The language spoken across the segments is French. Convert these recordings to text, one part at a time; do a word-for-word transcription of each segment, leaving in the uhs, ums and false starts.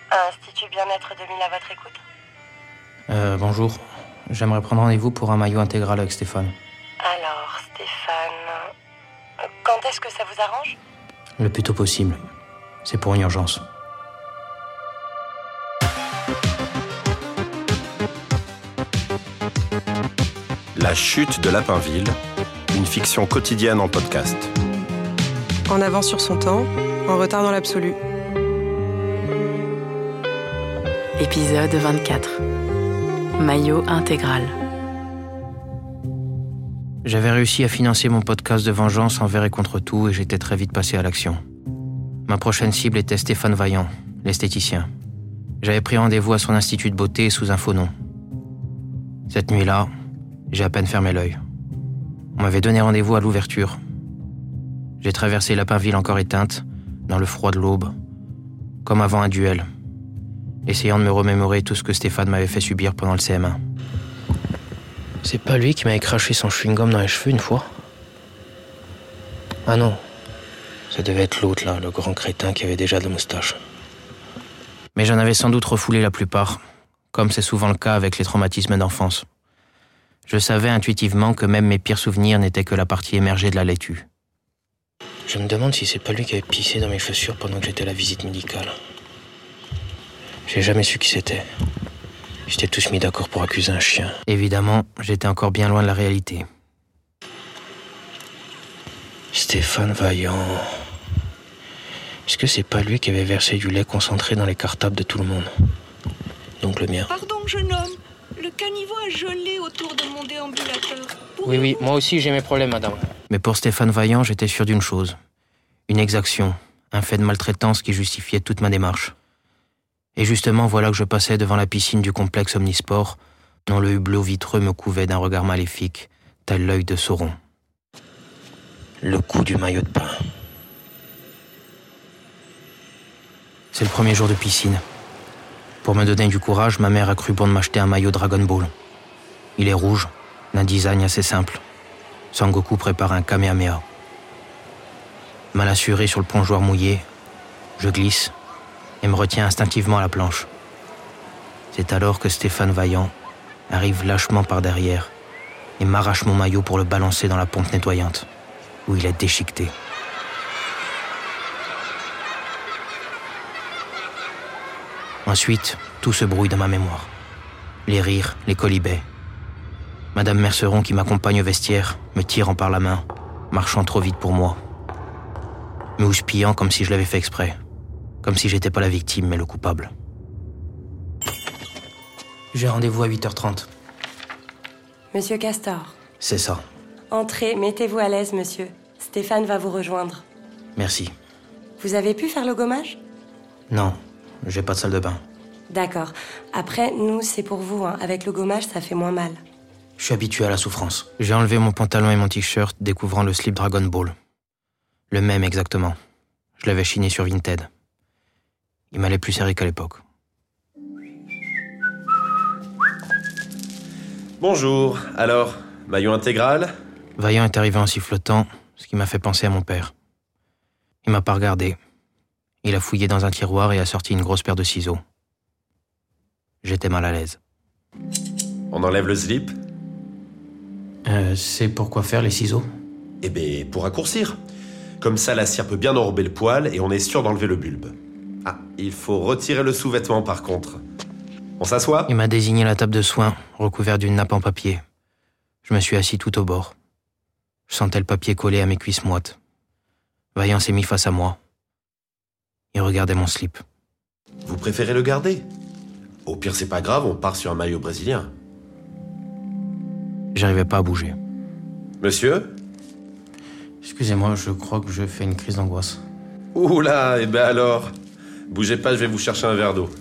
Institut Bien-être deux mille à votre écoute. Euh, bonjour. J'aimerais prendre rendez-vous pour un maillot intégral avec Stéphane. Alors, Stéphane... Quand est-ce que ça vous arrange ? Le plus tôt possible. C'est pour une urgence. La chute de Lapinville, une fiction quotidienne en podcast. En avance sur son temps, en retard dans l'absolu. Épisode vingt-quatre. Maillot intégral. J'avais réussi à financer mon podcast de vengeance envers et contre tout et j'étais très vite passé à l'action. Ma prochaine cible était Stéphane Vaillant, l'esthéticien. J'avais pris rendez-vous à son institut de beauté sous un faux nom. Cette nuit-là, j'ai à peine fermé l'œil. On m'avait donné rendez-vous à l'ouverture. J'ai traversé Lapinville encore éteinte, dans le froid de l'aube, comme avant un duel, essayant de me remémorer tout ce que Stéphane m'avait fait subir pendant le C M un. C'est pas lui qui m'avait craché son chewing-gum dans les cheveux une fois ? Ah non, ça devait être l'autre là, le grand crétin qui avait déjà de la moustache. Mais j'en avais sans doute refoulé la plupart, comme c'est souvent le cas avec les traumatismes d'enfance. Je savais intuitivement que même mes pires souvenirs n'étaient que la partie émergée de la laitue. Je me demande si c'est pas lui qui avait pissé dans mes chaussures pendant que j'étais à la visite médicale. J'ai jamais su qui c'était. J'étais tous mis d'accord pour accuser un chien. Évidemment, j'étais encore bien loin de la réalité. Stéphane Vaillant... Est-ce que c'est pas lui qui avait versé du lait concentré dans les cartables de tout le monde ? Donc le mien. Pardon, jeune homme. Le caniveau a gelé autour de mon déambulateur. Oui, oui, moi aussi j'ai mes problèmes, madame. Mais pour Stéphane Vaillant, j'étais sûr d'une chose. Une exaction, un fait de maltraitance qui justifiait toute ma démarche. Et justement, voilà que je passais devant la piscine du complexe Omnisport, dont le hublot vitreux me couvait d'un regard maléfique, tel l'œil de Sauron. Le coup du maillot de bain. C'est le premier jour de piscine. Pour me donner du courage, ma mère a cru bon de m'acheter un maillot Dragon Ball. Il est rouge, d'un design assez simple. Sangoku prépare un Kamehameha. Mal assuré sur le plongeoir mouillé, je glisse et me retiens instinctivement à la planche. C'est alors que Stéphane Vaillant arrive lâchement par derrière et m'arrache mon maillot pour le balancer dans la pompe nettoyante, où il est déchiqueté. Ensuite, tout se brouille dans ma mémoire. Les rires, les colibets. Madame Merceron qui m'accompagne au vestiaire, me tirant par la main, marchant trop vite pour moi. Me houspillant comme si je l'avais fait exprès. Comme si j'étais pas la victime, mais le coupable. J'ai rendez-vous à huit heures trente. Monsieur Castor. C'est ça. Entrez, mettez-vous à l'aise, monsieur. Stéphane va vous rejoindre. Merci. Vous avez pu faire le gommage ? Non, j'ai pas de salle de bain. D'accord. Après, nous, c'est pour vous. Hein. Avec le gommage, ça fait moins mal. Je suis habitué à la souffrance. J'ai enlevé mon pantalon et mon t-shirt, découvrant le slip Dragon Ball. Le même exactement. Je l'avais chiné sur Vinted. Il m'allait plus serré qu'à l'époque. Bonjour, alors, maillot intégral ? Vaillant est arrivé en sifflotant, ce qui m'a fait penser à mon père. Il m'a pas regardé. Il a fouillé dans un tiroir et a sorti une grosse paire de ciseaux. J'étais mal à l'aise. On enlève le slip ? Euh, c'est pour quoi faire les ciseaux ? Eh ben, pour raccourcir. Comme ça, la cire peut bien enrober le poil et on est sûr d'enlever le bulbe. Ah, il faut retirer le sous-vêtement par contre. On s'assoit ? Il m'a désigné la table de soins, recouverte d'une nappe en papier. Je me suis assis tout au bord. Je sentais le papier collé à mes cuisses moites. Vaillant s'est mis face à moi. Il regardait mon slip. Vous préférez le garder ? Au pire, c'est pas grave, on part sur un maillot brésilien. J'arrivais pas à bouger. Monsieur ? Excusez-moi, je crois que je fais une crise d'angoisse. Ouh là, eh ben alors. Bougez pas, je vais vous chercher un verre d'eau.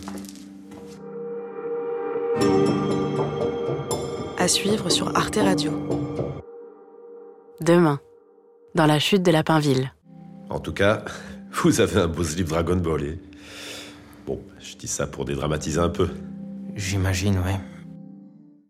À suivre sur Arte Radio. Demain, dans la chute de Lapinville. En tout cas, vous avez un beau slip Dragon Ball. Et... Bon, je dis ça pour dédramatiser un peu. J'imagine, ouais.